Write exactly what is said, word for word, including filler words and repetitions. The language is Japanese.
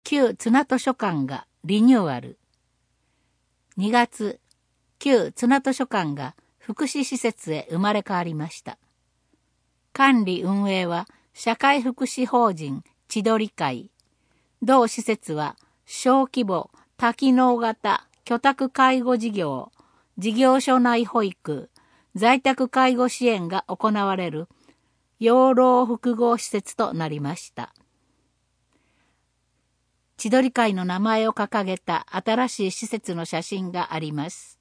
旧綱図書館がリニューアル。にがつ、旧綱図書館が福祉施設へ生まれ変わりました。管理運営は社会福祉法人千鳥会。同施設は小規模多機能型居宅介護事業、事業所内保育、在宅介護支援が行われる養老複合施設となりました。千鳥会の名前を掲げた新しい施設の写真があります。